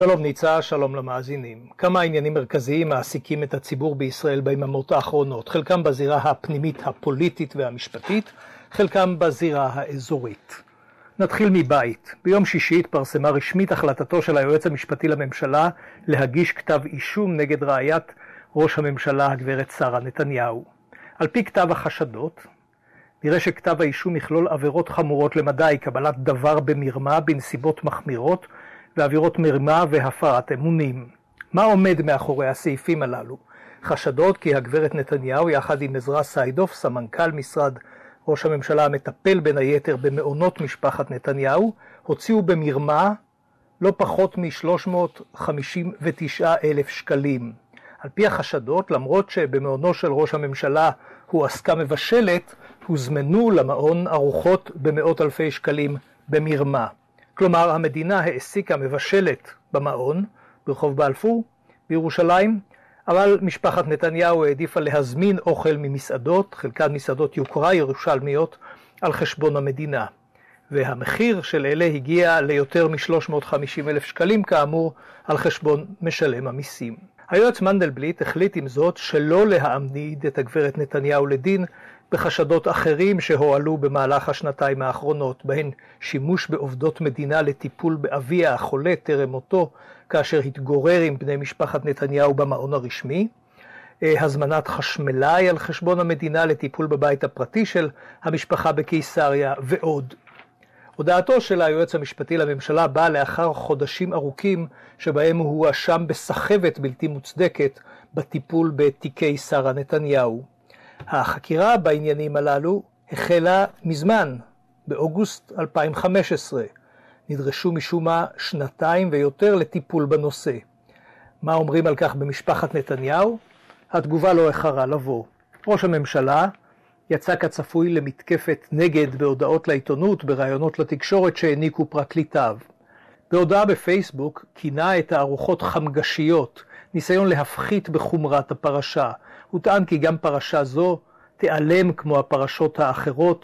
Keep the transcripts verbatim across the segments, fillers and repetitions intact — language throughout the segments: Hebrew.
שלום ניצה, שלום למאזינים. כמה עניינים מרכזיים מעסיקים את הציבור בישראל ביממות האחרונות, חלקם בזירה הפנימית הפוליטית והמשפטית, חלקם בזירה האזורית. נתחיל מבית. ביום שישי התפרסמה רשמית החלטתו של היועץ המשפטי לממשלה להגיש כתב אישום נגד רעיית ראש הממשלה הגברת שרה נתניהו. על פי כתב החשדות, נראה שכתב האישום יכלול עבירות חמורות למדי, קבלת דבר במרמה בנסיבות מחמירות, ועבירות מרמה והפרת אמונים. מה עומד מאחורי הסעיפים הללו? חשדות כי הגברת נתניהו יחד עם עזרא סיידוף, סמנכ"ל משרד ראש הממשלה המטפל בין היתר במעונות משפחת נתניהו, הוציאו במרמה לא פחות מ-שלוש מאות חמישים ותשעה אלף שקלים. על פי החשדות, למרות שבמעונו של ראש הממשלה הוא עסקה מבשלת, הוזמנו למעון ארוחות במאות אלפי שקלים במרמה. כלומר, המדינה העסיקה מבשלת במעון ברחוב בלפור בירושלים, אבל משפחת נתניהו העדיפה להזמין אוכל ממסעדות, חלקן מסעדות יוקרה ירושלמיות, על חשבון המדינה. והמחיר של אלה הגיע ליותר מ-שלוש מאות וחמישים אלף שקלים, כאמור, על חשבון משלם המיסים. היועץ מנדלבליט החליט עם זאת שלא להעמיד את הגברת נתניהו לדין בחשדות אחרים שהועלו במהלך השנתיים האחרונות, בהן שימוש בעובדות מדינה לטיפול באביה החולה טרם מותו, כאשר התגורר עם בני משפחת נתניהו במעון הרשמי, הזמנת חשמלאי על חשבון המדינה לטיפול בבית הפרטי של המשפחה בקיסריה ועוד. הודעתו של היועץ המשפטי לממשלה באה לאחר חודשים ארוכים שבהם הוא הואשם בסחבת בלתי מוצדקת בטיפול בתיקי שרה נתניהו. החקירה בעניינים הללו החלה מזמן, באוגוסט אלפיים וחמש עשרה. נדרשו משום מה שנתיים ויותר לטיפול בנושא. מה אומרים על כך במשפחת נתניהו? התגובה לא איחרה לבוא. ראש הממשלה יצא כצפוי למתקפת נגד בהודעות לעיתונות, בראיונות לתקשורת שהעניקו פרקליטיו. בהודעה בפייסבוק כינה את הארוחות חמגשיות, ניסיון להפחית בחומרת הפרשה. הוא טען כי גם פרשה זו תיעלם כמו הפרשות האחרות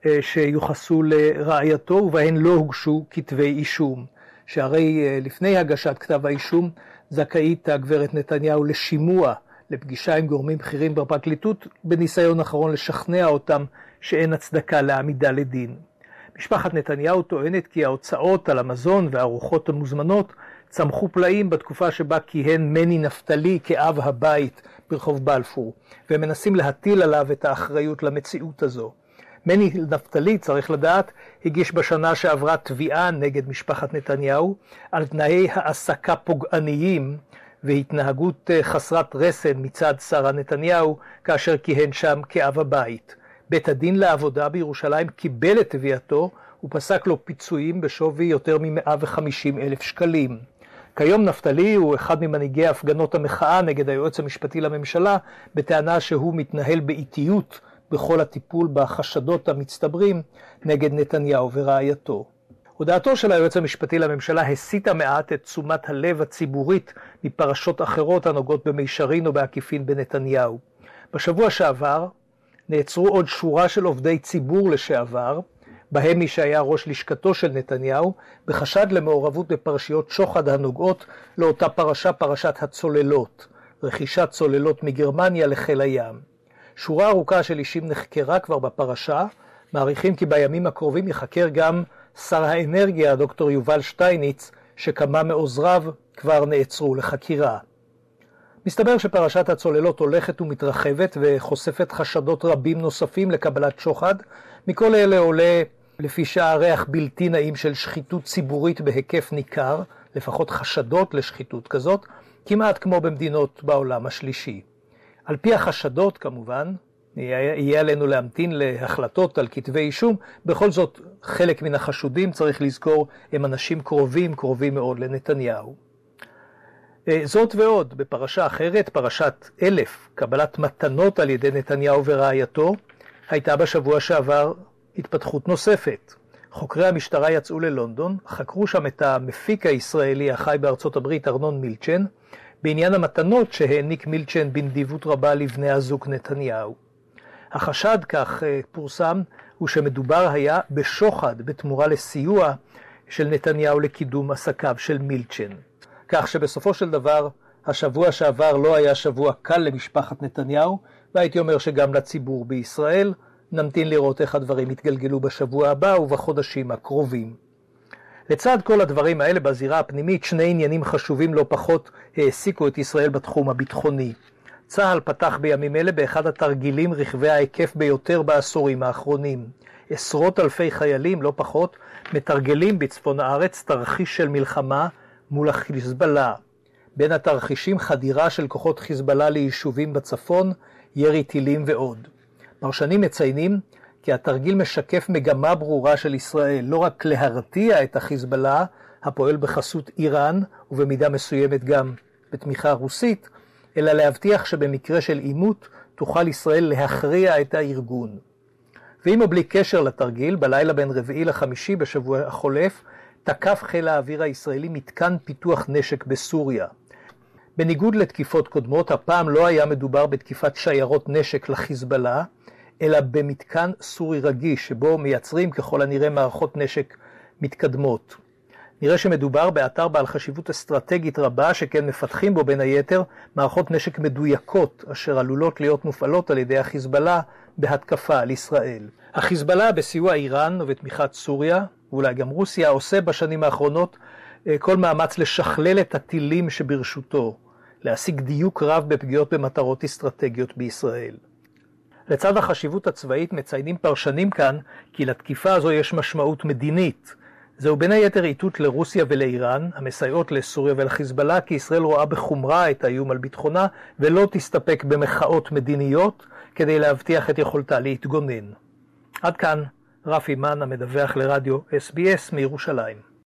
שיוחסו לרעייתו, ובהן לא הוגשו כתבי אישום. שהרי לפני הגשת כתב האישום זכאית הגברת נתניהו לשימוע, לפגישה עם גורמים בכירים בפרקליטות, בניסיון אחרון לשכנע אותם שאין הצדקה לעמידה לדין. משפחת נתניהו טוענת כי ההוצאות על המזון והארוחות המוזמנות צמחו פלאים בתקופה שבה כיהן מני נפתלי כאב הבית ברחוב בלפור, והם מנסים להטיל עליו את האחריות למציאות הזו. מני נפתלי, צריך לדעת, הגיש בשנה שעברה תביעה נגד משפחת נתניהו על תנאי העסקה פוגעניים והתנהגות חסרת רסן מצד שרה נתניהו כאשר כיהן שם כאב הבית. בית הדין לעבודה בירושלים קיבל את תביעתו ופסק לו פיצויים בשווי יותר מ-מאה וחמישים אלף שקלים. כיום נפתלי הוא אחד ממנהיגי הפגנות המחאה נגד היועץ המשפטי לממשלה, בטענה שהוא מתנהל באיטיות בכל הטיפול בחשדות המצטברים נגד נתניהו ורעייתו. הודעתו של היועץ המשפטי לממשלה הסיטה מעט את תשומת הלב הציבורית מפרשות אחרות הנוגעות במישרין או בעקיפין בנתניהו. בשבוע שעבר נעצרו עוד שורה של עובדי ציבור לשעבר, בהם מי שהיה ראש לשכתו של נתניהו, בחשד למעורבות בפרשיות שוחד הנוגעות לאותה פרשה, פרשת הצוללות, רכישת צוללות מגרמניה לחיל הים. שורה ארוכה של אישים נחקרה כבר בפרשה, מעריכים כי בימים הקרובים יחקר גם שר האנרגיה, דוקטור יובל שטייניץ, שכמה מעוזריו כבר נעצרו לחקירה. מסתבר שפרשת הצוללות הולכת ומתרחבת וחושפת חשדות רבים נוספים לקבלת שוחד. מכל אלה עולה לפי שעה ריח בלתי נעים של שחיתות ציבורית בהיקף ניכר, לפחות חשדות לשחיתות כזאת, כמעט כמו במדינות בעולם השלישי. על פי החשדות כמובן, יהיה עלינו להמתין להחלטות על כתבי אישום. בכל זאת, חלק מן החשודים, צריך לזכור, הם אנשים קרובים, קרובים מאוד לנתניהו. זאת ועוד, בפרשה אחרת, פרשת אלף, קבלת מתנות על ידי נתניהו ורעייתו, הייתה בשבוע שעבר התפתחות נוספת. חוקרי המשטרה יצאו ללונדון, חקרו שם את המפיק הישראלי החי בארצות הברית, ארנון מילצ'ן, בעניין המתנות שהעניק מילצ'ן בנדיבות רבה לבני הזוג נתניהו. החשד, כך פורסם, הוא שמדובר היה בשוחד בתמורה לסיוע של נתניהו לקידום עסקיו של מילצ'ן. כך שבסופו של דבר השבוע שעבר לא היה שבוע קל למשפחת נתניהו, והייתי אומר שגם לציבור בישראל. נמתין לראות איך הדברים יתגלגלו בשבוע הבא ובחודשים הקרובים. לצד כל הדברים האלה בזירה הפנימית, שני עניינים חשובים לא פחות העסיקו את ישראל בתחום הביטחוני. צה"ל פתח בימים אלה באחד התרגילים רחבי ההיקף ביותר בעשורים האחרונים. עשרות אלפי חיילים, לא פחות, מתרגלים בצפון הארץ תרחיש של מלחמה מול החיזבאללה. בין התרחישים חדירה של כוחות חיזבאללה ליישובים בצפון, ירי טילים ועוד. פרשנים מציינים כי התרגיל משקף מגמה ברורה של ישראל, לא רק להרתיע את החיזבאללה, הפועל בחסות איראן ובמידה מסוימת גם בתמיכה רוסית, אלא להבטיח שבמקרה של עימות תוכל ישראל להכריע את הארגון. ואם בלי קשר לתרגיל, בלילה בין רביעי לחמישי בשבוע החולף, תקף חיל האוויר הישראלי מתקן פיתוח נשק בסוריה. בניגוד לתקיפות קודמות, הפעם לא היה מדובר בתקיפת שיירות נשק לחיזבאללה, אלא במתקן סורי רגיש, שבו מייצרים ככל הנראה מערכות נשק מתקדמות. נראה שמדובר באתר בעל חשיבות אסטרטגית רבה, שכן מפתחים בו בין היתר מערכות נשק מדויקות, אשר עלולות להיות מופעלות על ידי החיזבאללה בהתקפה על ישראל. החיזבאללה בסיוע איראן ובתמיכת סוריה, ואולי גם רוסיה, עושה בשנים האחרונות כל מאמץ לשכלל את הטילים שברשותו, להשיג דיוק רב בפגיעות במטרות אסטרטגיות בישראל. לצד החשיבות הצבאית מציינים פרשנים כאן כי לתקיפה הזו יש משמעות מדינית. זהו בין היתר איתות לרוסיה ולאיראן, המסייעות לסוריה ולחיזבאללה, כי ישראל רואה בחומרה את האיום על ביטחונה ולא תסתפק במחאות מדיניות כדי להבטיח את יכולתה להתגונן. עד כאן רפי מן המדווח לרדיו אס בי אס מירושלים.